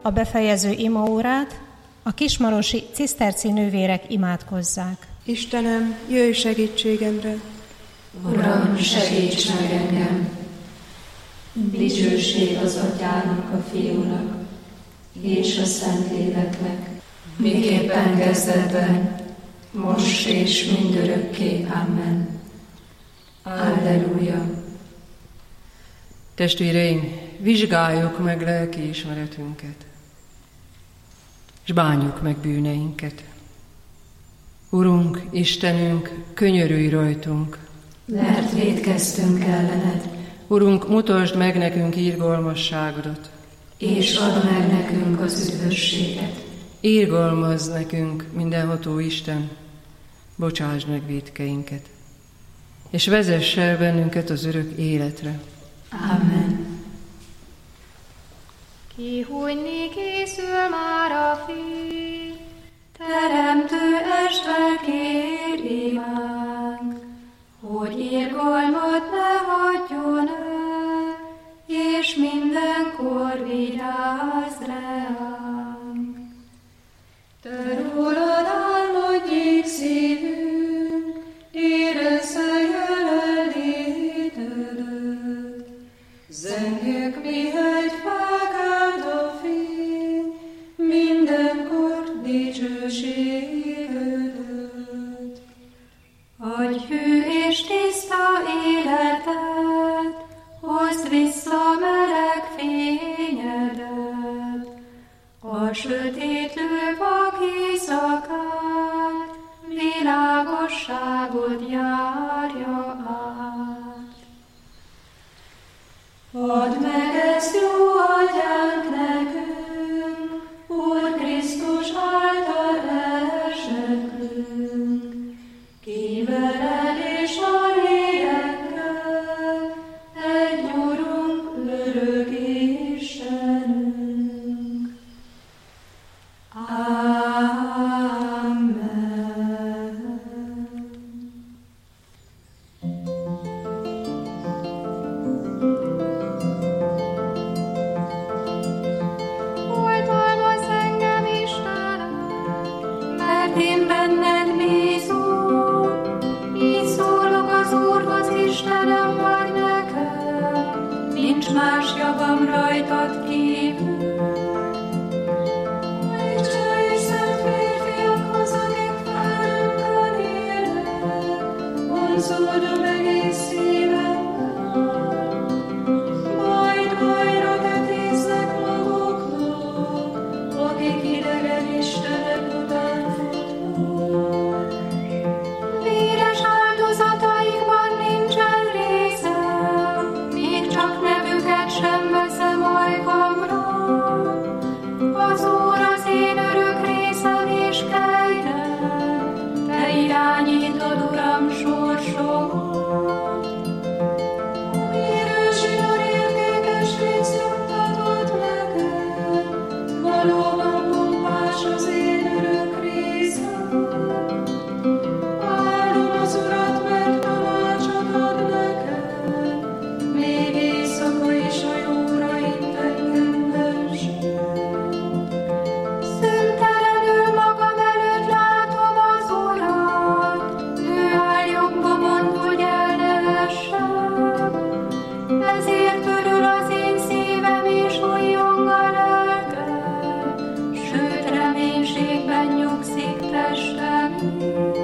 a befejező imaórát, a kismarosi ciszterci nővérek imádkozzák. Istenem, jöjj segítségemre! Uram, segíts meg engem! Dicsőség az Atyának, a Fiúnak és a Szentléleknek, miképpen kezdetben, most és mindörökké. Amen. Alleluja! Testvéreim, vizsgáljuk meg lelkiismeretünket, és bánjuk meg bűneinket. Urunk, Istenünk, könyörülj rajtunk, mert vétkeztünk ellened. Urunk, mutasd meg nekünk irgalmasságodat, és add meg nekünk az üdvösséget. Irgalmazz nekünk, mindenható Isten, bocsásd meg vétkeinket, és vezess el bennünket az örök életre. Amen. Kihújni készül már a Fiú, Teremtő este kér imánk, hogy irgalmat ne hagyjon el, és mindenkor vigyázz ránk. Te rólad álmodjék szívünk, érezze jelenlétedet. Zengjük, mihegy felkelt a fény, mindenkor dicsőségedet. Adj hű és tiszta életet, hozd vissza meleg fényedet. A sötétlő vak éjszakát, világosságot járja át. Add meg ezt, jó Atyánk, nekünk, Úr Krisztus által elseklünk, kiveled és a lélekkel, egy Urunk, örök Istenünk. Amen. Oltalmazz engem, Istenem, mert én benned bízom. Így szólok az Úrhoz, Istenem vagy nekem, nincs más javam rajtad kívül. Vonzódom egész szívemmel, majd bajra tetéznek maguknak, akik idegen istenek után futnak. Véres áldozataikban nincsen részem, még csak nevüket sem veszem ajkamra. Az Úr az én örök részem és kegyem, te irányítod, Uram, sorsomat. Amiről zsinór értékes rész nyugtatott nekem, valóban pompás az én örök részem. Áldom az Urat, mert tanácsot ad nekem, még éjszaka is a jóra itt engem vezet. Szüntelenül magam előtt látom az Urat, ő áll jobbomon, hogy el ne essem. Ezért örül az én szívem és újjong a lelkem, sőt reménységben nyugszik testem is.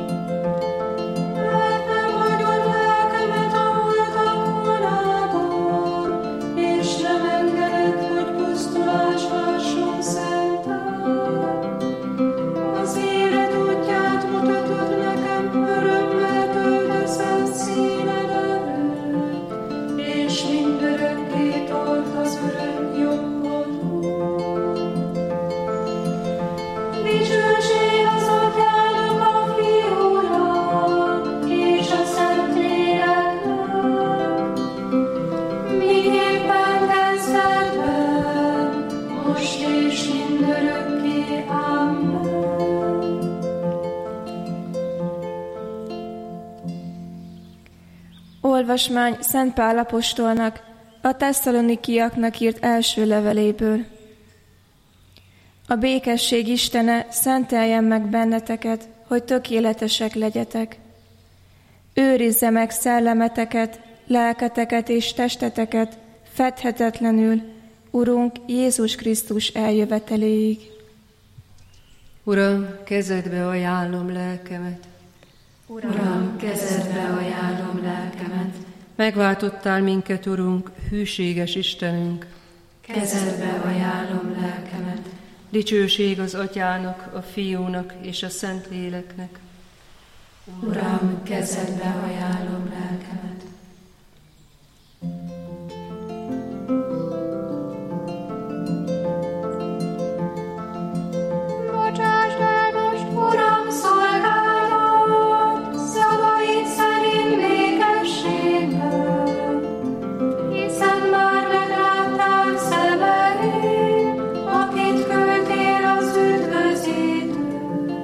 Mert nem hagyod lelkemet a holtak vonában, és nem engeded, hogy pusztulás lásson szentel. Az élet útját mutatod nekem, örömmel töltesz színed előtt, és mindörökké tart az örök jobbodon. Dicsőség az Atyának, a Fiúnak és a Szentléleknek, miképpen kezdetben, most és mindörökké. Amen. Olvasmány Szent Pál apostolnak a tesszalonikiaknak írt első leveléből. A békesség Istene szenteljen meg benneteket, hogy tökéletesek legyetek. Őrizze meg szellemeteket, lelketeket és testeteket fedhetetlenül, Urunk Jézus Krisztus eljöveteléig. Uram, kezedbe ajánlom lelkemet. Uram, kezedbe ajánlom lelkemet. Megváltottál minket, Urunk, hűséges Istenünk. Kezedbe ajánlom lelkemet. Dicsőség az Atyának, a Fiúnak és a Szentléleknek. Uram, kezedbe ajánlom lelkemet. Bocsásd el most, Uram, szolgálat, szavaid szerint békességben, hiszen már meglátták szemeim, akit küldtél az üdvözítőt.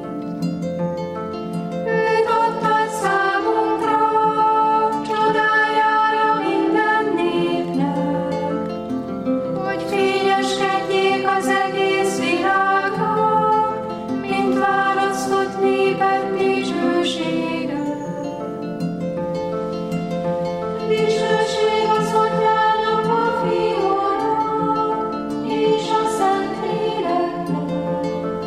Őt adtad számunkra, csodájára minden népnek, hogy fényeskedjék az egész világnak, mint választott népek dicsősége. Dicsőség az Atyának, a Fiúnak és a Szentléleknek,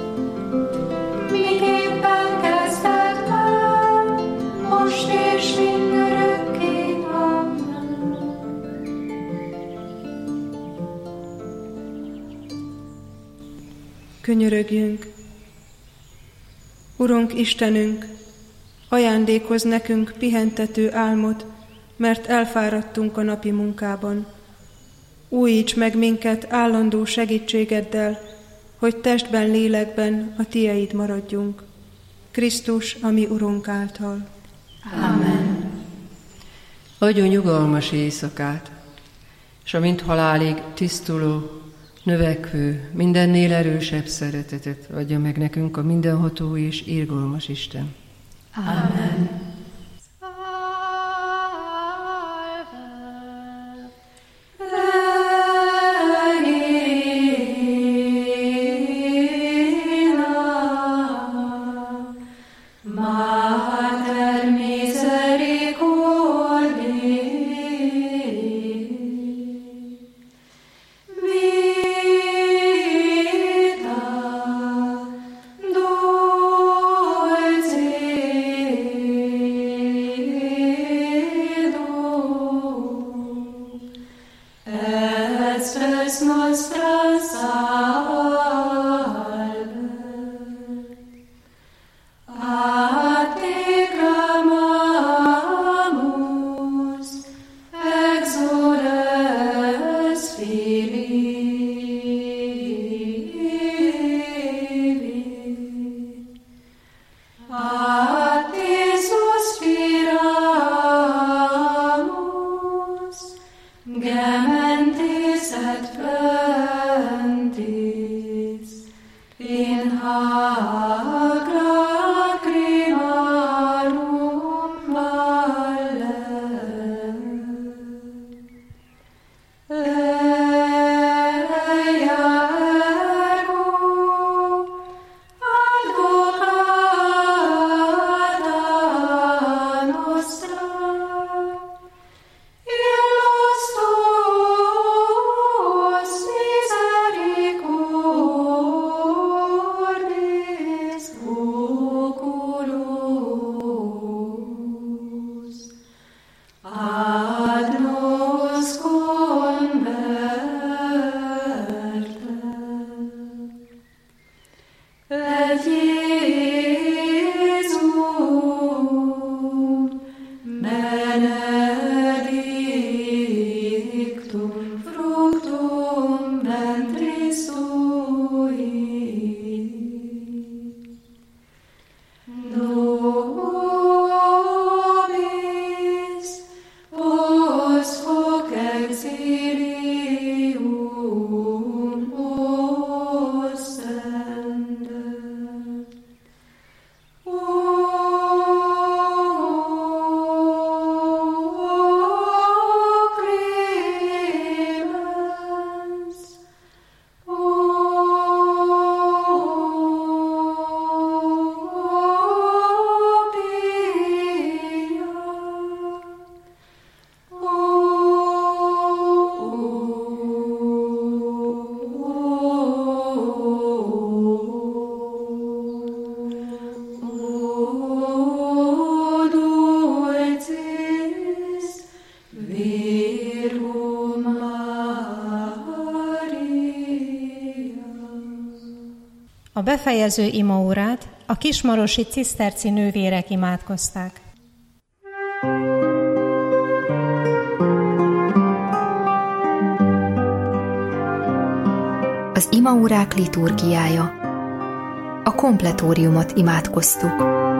miképpen kezdetben, most és mindörökké. Amen. Könyörögjünk! Urunk Istenünk, ajándékozz nekünk pihentető álmot, mert elfáradtunk a napi munkában. Újíts meg minket állandó segítségeddel, hogy testben, lélekben a Tieid maradjunk. Krisztus, a mi Urunk által. Amen. Adjon nyugalmas éjszakát, és amint halálig tisztuló, növekvő, mindennél erősebb szeretetet adja meg nekünk a mindenható és irgalmas Isten. Amen. Mater misericordiae, vita dulcedo, et spes nostra salve. A te clamamus, exules Filii. A te suspiramus, gementes et plentes. A befejező imaórát a kismarosi ciszterci nővérek imádkozták. Az imaórák liturgiája. A kompletóriumot imádkoztuk.